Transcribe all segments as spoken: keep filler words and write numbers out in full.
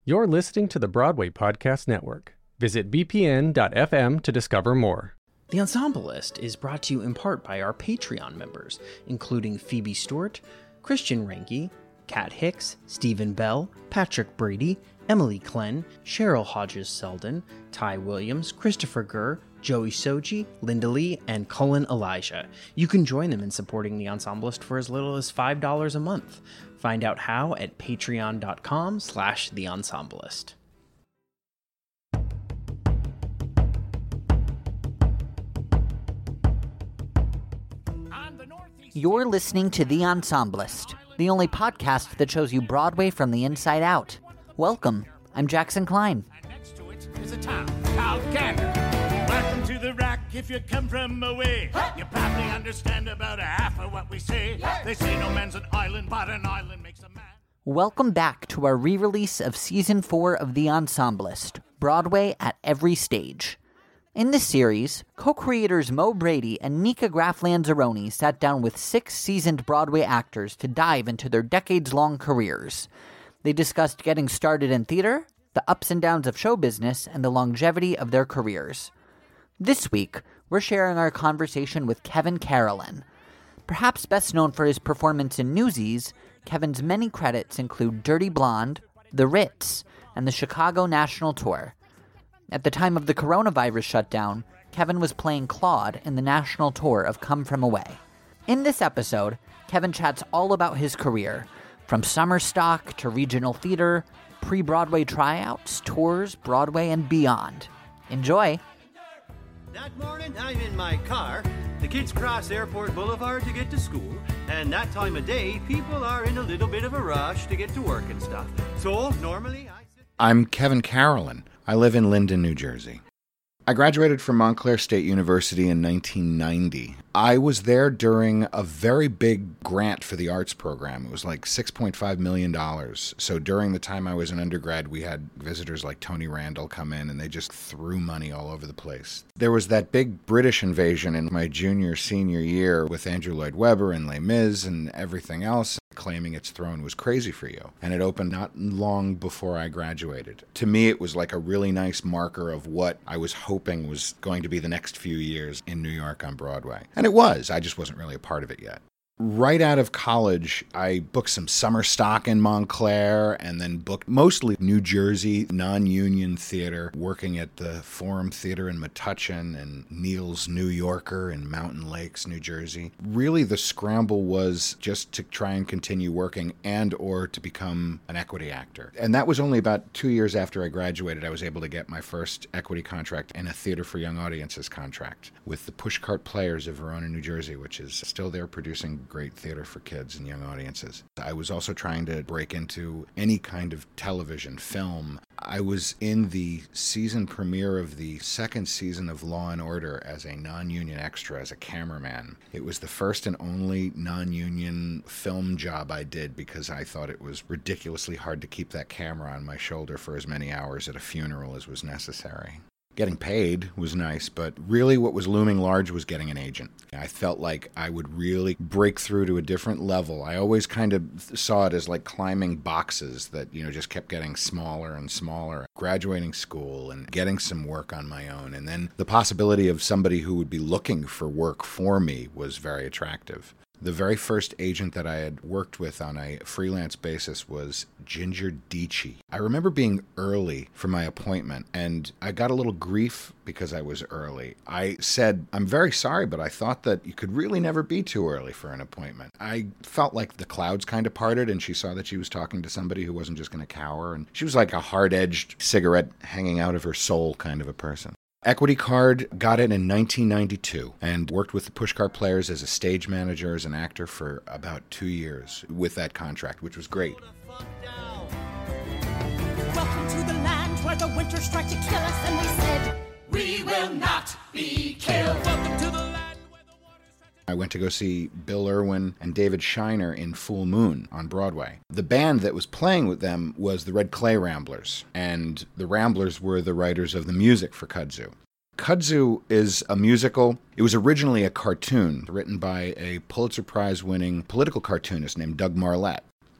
You're listening to the Broadway Podcast Network. Visit b p n dot f m to discover more. The Ensemblist is brought to you in part by our Patreon members, including Phoebe Stewart, Christian Ranke, Kat Hicks, Stephen Bell, Patrick Brady, Emily Klenn, Cheryl Hodges-Selden, Ty Williams, Christopher Gurr, Joey Soji, Linda Lee, and Cullen Elijah. You can join them in supporting The Ensemblist for as little as five dollars a month. Find out how at patreon.com slash The Ensemblist. You're listening to The Ensemblist, the only podcast that shows you Broadway from the inside out. Welcome, I'm Jackson Klein. And next to it is a town called Gander. Welcome to the Rock if you come from away. You probably understand about a half of what we say. They say no man's an island, but an island makes a man. Welcome back to our re-release of Season four of The Ensemblist, Broadway at Every Stage. In this series, co-creators Mo Brady and Nika Graff-Lanzaroni sat down with six seasoned Broadway actors to dive into their decades-long careers. They discussed getting started in theater, the ups and downs of show business, and the longevity of their careers. This week, we're sharing our conversation with Kevin Carolyn. Perhaps best known for his performance in Newsies, Kevin's many credits include Dirty Blonde, The Ritz, and the Chicago National Tour. At the time of the coronavirus shutdown, Kevin was playing Claude in the national tour of Come From Away. In this episode, Kevin chats all about his career, from summer stock to regional theater, pre-Broadway tryouts, tours, Broadway, and beyond. Enjoy! That morning, I'm in my car. The kids cross Airport Boulevard to get to school, and that time of day, people are in a little bit of a rush to get to work and stuff. So, normally, I sit... I'm Kevin Carolyn. I live in Linden, New Jersey. I graduated from Montclair State University in nineteen ninety. I was there during a very big grant for the arts program. It was like six point five million dollars. So during the time I was an undergrad, we had visitors like Tony Randall come in, and they just threw money all over the place. There was that big British invasion in my junior, senior year with Andrew Lloyd Webber and Les Mis and everything else, claiming its throne was crazy for you. And it opened not long before I graduated. To me, it was like a really nice marker of what I was hoping was going to be the next few years in New York on Broadway. And it was. I just wasn't really a part of it yet. Right out of college, I booked some summer stock in Montclair and then booked mostly New Jersey non-union theater, working at the Forum Theater in Metuchen and Neil's New Yorker in Mountain Lakes, New Jersey. Really, the scramble was just to try and continue working and or to become an equity actor. And that was only about two years after I graduated. I was able to get my first equity contract and a Theater for Young Audiences contract with the Pushcart Players of Verona, New Jersey, which is still there producing great theater for kids and young audiences. I was also trying to break into any kind of television, film. I was in the season premiere of the second season of Law and Order as a non-union extra, as a cameraman. It was the first and only non-union film job I did because I thought it was ridiculously hard to keep that camera on my shoulder for as many hours at a funeral as was necessary. Getting paid was nice, but really what was looming large was getting an agent. I felt like I would really break through to a different level. I always kind of saw it as like climbing boxes that, you know, just kept getting smaller and smaller. Graduating school and getting some work on my own. And then the possibility of somebody who would be looking for work for me was very attractive. The very first agent that I had worked with on a freelance basis was Ginger Dici. I remember being early for my appointment, and I got a little grief because I was early. I said, I'm very sorry, but I thought that you could really never be too early for an appointment. I felt like the clouds kind of parted, and she saw that she was talking to somebody who wasn't just going to cower. And she was like a hard-edged cigarette hanging out of her soul kind of a person. Equity Card got it in nineteen ninety-two and worked with the Pushcart Players as a stage manager, as an actor for about two years with that contract, which was great. Welcome to the land where the winter strike to kill us, and we said, we will not be killed. Welcome to the land where the water strike to... I went to go see Bill Irwin and David Shiner in Full Moon on Broadway. The band that was playing with them was the Red Clay Ramblers, and the Ramblers were the writers of the music for Kudzu. Kudzu is a musical. It was originally a cartoon written by a Pulitzer Prize-winning political cartoonist named Doug Marlette.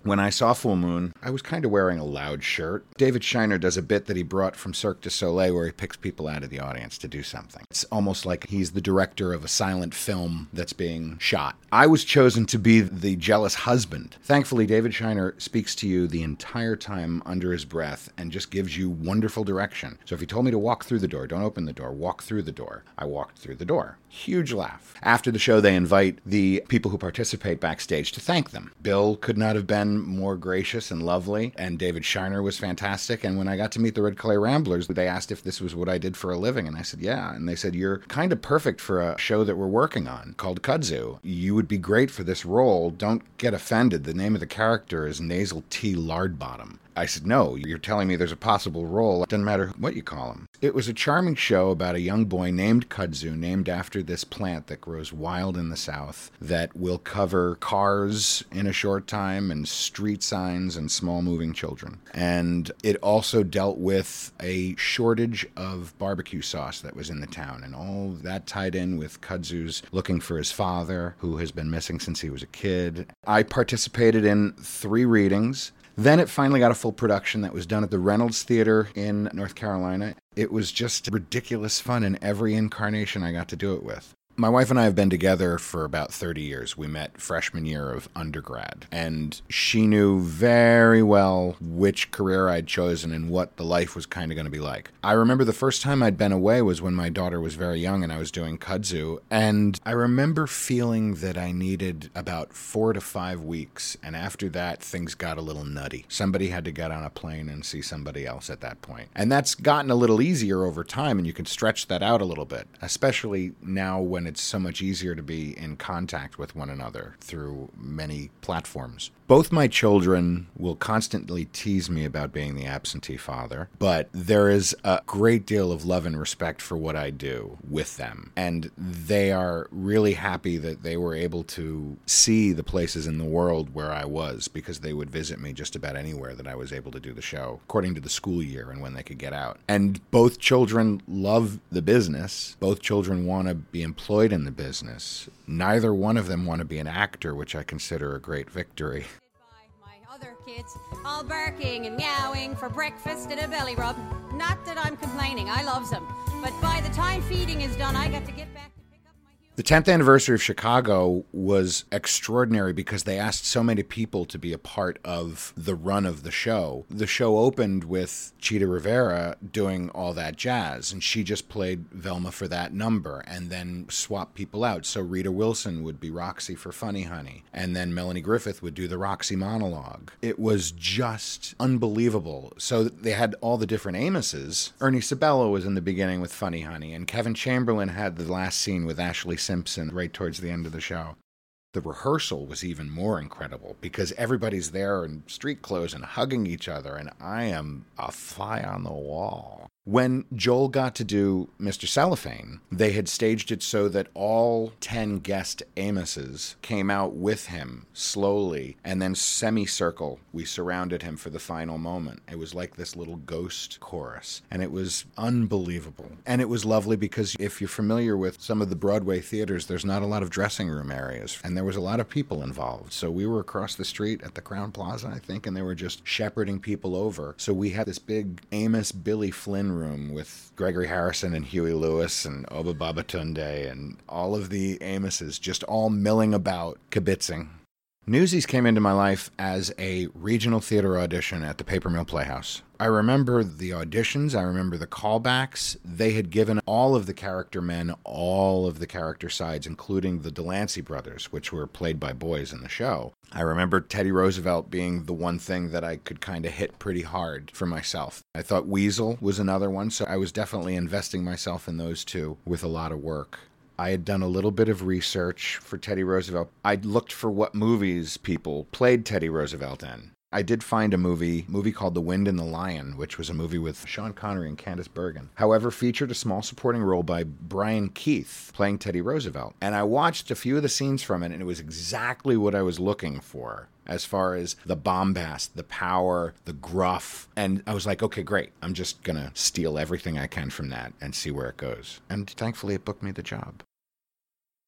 When I saw Full Moon, I was kind of wearing a loud shirt. David Shiner does a bit that he brought from Cirque du Soleil where he picks people out of the audience to do something. It's almost like he's the director of a silent film that's being shot. I was chosen to be the jealous husband. Thankfully, David Shiner speaks to you the entire time under his breath and just gives you wonderful direction. So if he told me to walk through the door, don't open the door, walk through the door, I walked through the door. Huge laugh. After the show, they invite the people who participate backstage to thank them. Bill could not have been more gracious and lovely, and David Shiner was fantastic. And when I got to meet the Red Clay Ramblers, they asked if this was what I did for a living, and I said, yeah. And they said, you're kind of perfect for a show that we're working on called Kudzu. You would be great for this role. Don't get offended. The name of the character is Nasal T. Lardbottom. I said, no, you're telling me there's a possible role. It doesn't matter what you call him. It was a charming show about a young boy named Kudzu, named after this plant that grows wild in the South, that will cover cars in a short time and street signs and small moving children. And it also dealt with a shortage of barbecue sauce that was in the town. And all that tied in with Kudzu's looking for his father, who has been missing since he was a kid. I participated in three readings. Then it finally got a full production that was done at the Reynolds Theater in North Carolina. It was just ridiculous fun in every incarnation I got to do it with. My wife and I have been together for about thirty years. We met freshman year of undergrad, and she knew very well which career I'd chosen and what the life was kind of going to be like. I remember the first time I'd been away was when my daughter was very young and I was doing kudzu, and I remember feeling that I needed about four to five weeks, and after that, things got a little nutty. Somebody had to get on a plane and see somebody else at that point. And that's gotten a little easier over time, and you can stretch that out a little bit, especially now when it's so much easier to be in contact with one another through many platforms. Both my children will constantly tease me about being the absentee father, but there is a great deal of love and respect for what I do with them. And they are really happy that they were able to see the places in the world where I was, because they would visit me just about anywhere that I was able to do the show, according to the school year and when they could get out. And both children love the business. Both children want to be employed in the business. Neither one of them want to be an actor, which I consider a great victory. Other kids all barking and meowing for breakfast and a belly rub. Not that I'm complaining, I loves them. But by the time feeding is done, I got to get back to pick up my... The tenth anniversary of Chicago was extraordinary because they asked so many people to be a part of the run of the show. The show opened with Chita Rivera doing All That Jazz, and she just played Velma for that number and then swapped people out. So Rita Wilson would be Roxy for Funny Honey, and then Melanie Griffith would do the Roxy monologue. It was just unbelievable. So they had all the different Amoses. Ernie Sabella was in the beginning with Funny Honey, and Kevin Chamberlain had the last scene with Ashley Simpson right towards the end of the show. The rehearsal was even more incredible because everybody's there in street clothes and hugging each other, and I am a fly on the wall. When Joel got to do Mister Cellophane, they had staged it so that all ten guest Amoses came out with him slowly, and then semicircle, we surrounded him for the final moment. It was like this little ghost chorus, and it was unbelievable. And it was lovely because if you're familiar with some of the Broadway theaters, there's not a lot of dressing room areas, and there was a lot of people involved. So we were across the street at the Crowne Plaza, I think, and they were just shepherding people over. So we had this big Amos Billy Flynn room with Gregory Harrison and Huey Lewis and Oba Babatunde and all of the Amoses just all milling about, kibitzing. Newsies came into my life as a regional theater audition at the Paper Mill Playhouse. I remember the auditions, I remember the callbacks. They had given all of the character men all of the character sides, including the Delancey brothers, which were played by boys in the show. I remember Teddy Roosevelt being the one thing that I could kind of hit pretty hard for myself. I thought Weasel was another one, so I was definitely investing myself in those two with a lot of work. I had done a little bit of research for Teddy Roosevelt. I'd looked for what movies people played Teddy Roosevelt in. I did find a movie, movie called The Wind and the Lion, which was a movie with Sean Connery and Candice Bergen. However, featured a small supporting role by Brian Keith playing Teddy Roosevelt. And I watched a few of the scenes from it, and it was exactly what I was looking for, as far as the bombast, the power, the gruff. And I was like, okay, great. I'm just going to steal everything I can from that and see where it goes. And thankfully, it booked me the job.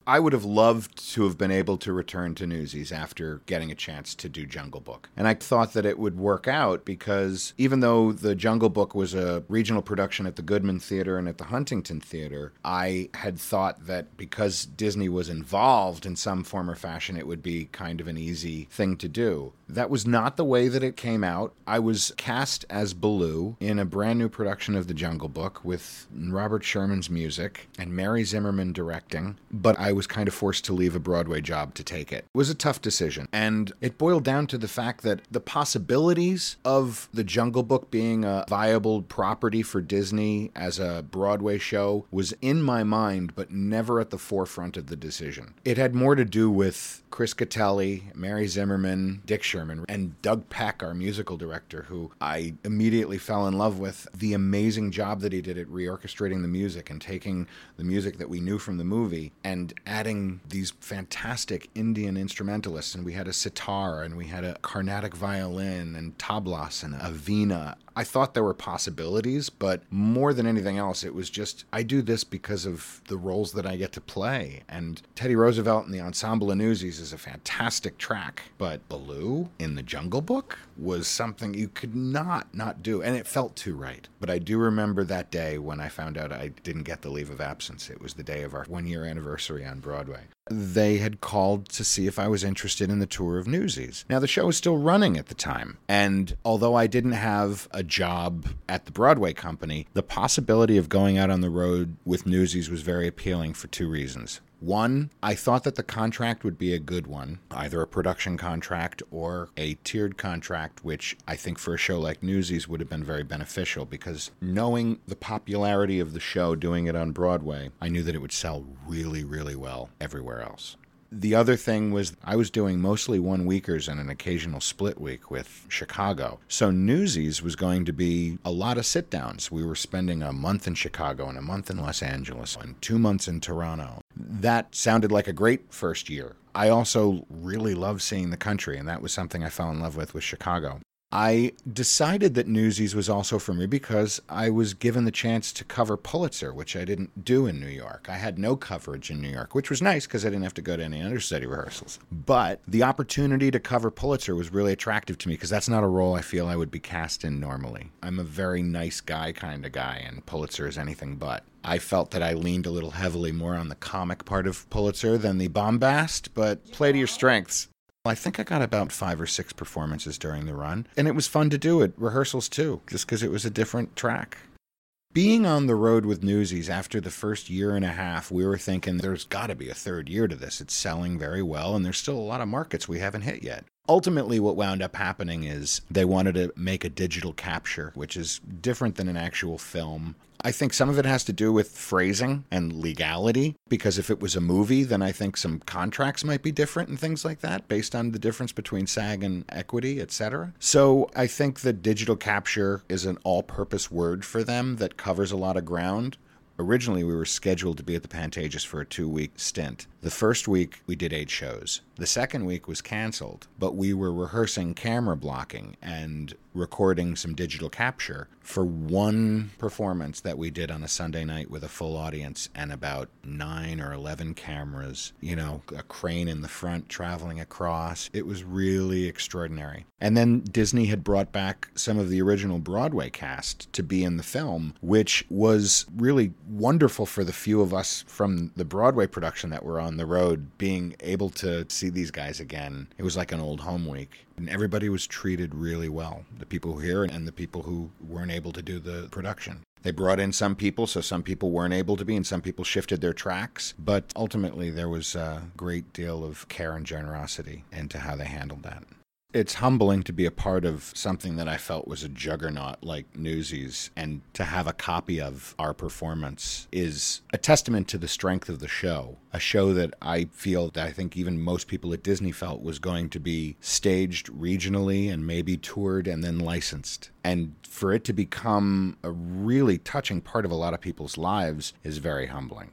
I would have loved to have been able to return to Newsies after getting a chance to do Jungle Book. And I thought that it would work out because even though the Jungle Book was a regional production at the Goodman Theater and at the Huntington Theater, I had thought that because Disney was involved in some form or fashion, it would be kind of an easy thing to do. That was not the way that it came out. I was cast as Baloo in a brand new production of The Jungle Book with Robert Sherman's music and Mary Zimmerman directing, but I was kind of forced to leave a Broadway job to take it. It was a tough decision, and it boiled down to the fact that the possibilities of The Jungle Book being a viable property for Disney as a Broadway show was in my mind, but never at the forefront of the decision. It had more to do with Chris Catelli, Mary Zimmerman, Dick Sherman, and Doug Peck, our musical director, who I immediately fell in love with. The amazing job that he did at reorchestrating the music and taking the music that we knew from the movie and adding these fantastic Indian instrumentalists. And we had a sitar, and we had a Carnatic violin, and tablas, and a veena. I thought there were possibilities, but more than anything else, it was just, I do this because of the roles that I get to play. And Teddy Roosevelt and the Ensemble of Newsies is a fantastic track, but Baloo in The Jungle Book was something you could not not do, and it felt too right. But I do remember that day when I found out I didn't get the leave of absence. It was the day of our one-year anniversary on Broadway. They had called to see if I was interested in the tour of Newsies. Now, the show was still running at the time, and although I didn't have a job at the Broadway company, the possibility of going out on the road with Newsies was very appealing for two reasons. One, I thought that the contract would be a good one, either a production contract or a tiered contract, which I think for a show like Newsies would have been very beneficial because knowing the popularity of the show, doing it on Broadway, I knew that it would sell really, really well everywhere else. The other thing was I was doing mostly one-weekers and an occasional split week with Chicago. So Newsies was going to be a lot of sit-downs. We were spending a month in Chicago and a month in Los Angeles and two months in Toronto. That sounded like a great first year. I also really loved seeing the country, and that was something I fell in love with with Chicago. I decided that Newsies was also for me because I was given the chance to cover Pulitzer, which I didn't do in New York. I had no coverage in New York, which was nice because I didn't have to go to any understudy rehearsals. But the opportunity to cover Pulitzer was really attractive to me because that's not a role I feel I would be cast in normally. I'm a very nice guy kind of guy, and Pulitzer is anything but. I felt that I leaned a little heavily more on the comic part of Pulitzer than the bombast, but play to your strengths. I think I got about five or six performances during the run, and it was fun to do at rehearsals too, just because it was a different track. Being on the road with Newsies after the first year and a half, we were thinking there's got to be a third year to this. It's selling very well, and there's still a lot of markets we haven't hit yet. Ultimately, what wound up happening is they wanted to make a digital capture, which is different than an actual film. I think some of it has to do with phrasing and legality, because if it was a movie, then I think some contracts might be different and things like that, based on the difference between SAG and equity, et cetera. So I think that digital capture is an all-purpose word for them that covers a lot of ground. Originally, we were scheduled to be at the Pantages for a two-week stint. The first week, we did eight shows. The second week was canceled, but we were rehearsing camera blocking and recording some digital capture for one performance that we did on a Sunday night with a full audience and about nine or eleven cameras, you know, a crane in the front traveling across. It was really extraordinary. And then Disney had brought back some of the original Broadway cast to be in the film, which was really wonderful for the few of us from the Broadway production that were on the road, being able to see these guys again. It was like an old home week. And everybody was treated really well, the people who were here and the people who weren't able to do the production. They brought in some people, so some people weren't able to be, and some people shifted their tracks. But ultimately, there was a great deal of care and generosity into how they handled that. It's humbling to be a part of something that I felt was a juggernaut like Newsies, and to have a copy of our performance is a testament to the strength of the show. A show that I feel that I think even most people at Disney felt was going to be staged regionally and maybe toured and then licensed. And for it to become a really touching part of a lot of people's lives is very humbling.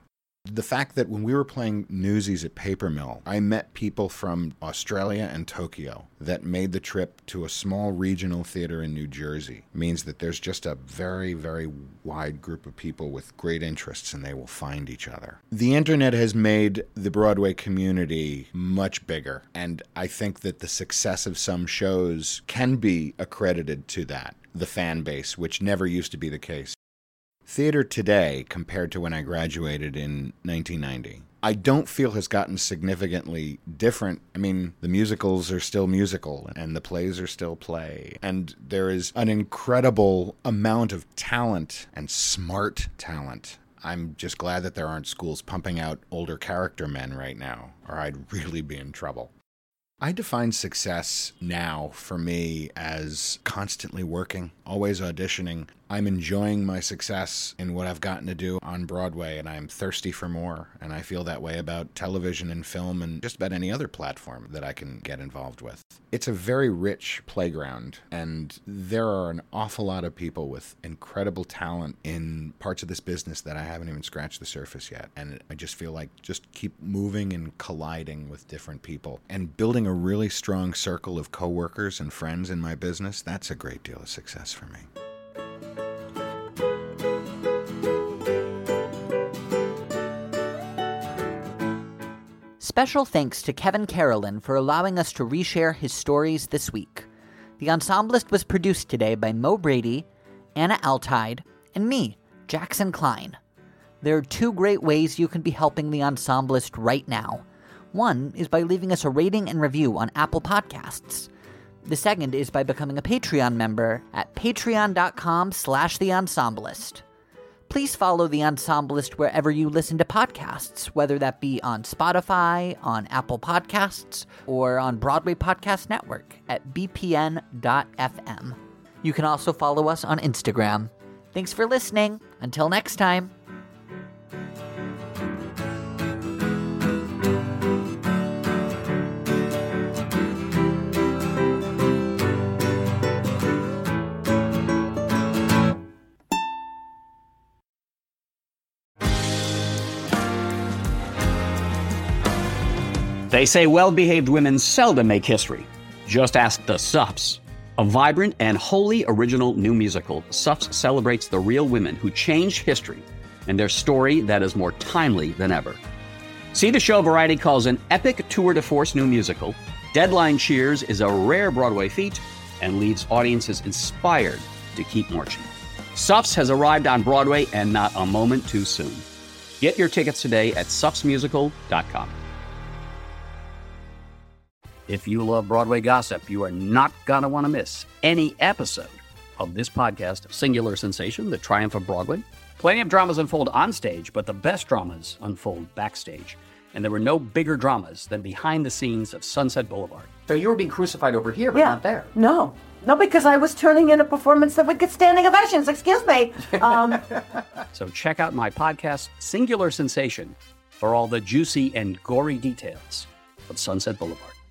The fact that when we were playing Newsies at Paper Mill, I met people from Australia and Tokyo that made the trip to a small regional theater in New Jersey means that there's just a very, very wide group of people with great interests, and they will find each other. The internet has made the Broadway community much bigger, and I think that the success of some shows can be accredited to that, the fan base, which never used to be the case. Theater today, compared to when I graduated in nineteen ninety, I don't feel has gotten significantly different. I mean, the musicals are still musical, and the plays are still play, and there is an incredible amount of talent and smart talent. I'm just glad that there aren't schools pumping out older character men right now, or I'd really be in trouble. I define success now for me as constantly working, always auditioning. I'm enjoying my success in what I've gotten to do on Broadway, and I'm thirsty for more. And I feel that way about television and film and just about any other platform that I can get involved with. It's a very rich playground, and there are an awful lot of people with incredible talent in parts of this business that I haven't even scratched the surface yet. And I just feel like just keep moving and colliding with different people and building a really strong circle of coworkers and friends in my business. That's a great deal of success for me. Special thanks to Kevin Carolyn for allowing us to reshare his stories this week. The Ensemblist was produced today by Mo Brady, Anna Altide, and me, Jackson Klein. There are two great ways you can be helping The Ensemblist right now. One is by leaving us a rating and review on Apple Podcasts. The second is by becoming a Patreon member at patreon.com slash The Ensemblist. Please follow The Ensemblist wherever you listen to podcasts, whether that be on Spotify, on Apple Podcasts, or on Broadway Podcast Network at b p n dot f m. You can also follow us on Instagram. Thanks for listening. Until next time. They say well-behaved women seldom make history. Just ask the Suffs. A vibrant and wholly original new musical, Suffs celebrates the real women who changed history and their story that is more timely than ever. See the show Variety calls an epic tour de force new musical. Deadline cheers is a rare Broadway feat and leaves audiences inspired to keep marching. Suffs has arrived on Broadway, and not a moment too soon. Get your tickets today at suffs musical dot com. If you love Broadway gossip, you are not going to want to miss any episode of this podcast, Singular Sensation, The Triumph of Broadway. Plenty of dramas unfold on stage, but the best dramas unfold backstage. And there were no bigger dramas than behind the scenes of Sunset Boulevard. So you were being crucified over here, but yeah. not there. No. No, because I was turning in a performance that would get standing ovations. Excuse me. Um, so check out my podcast, Singular Sensation, for all the juicy and gory details of Sunset Boulevard.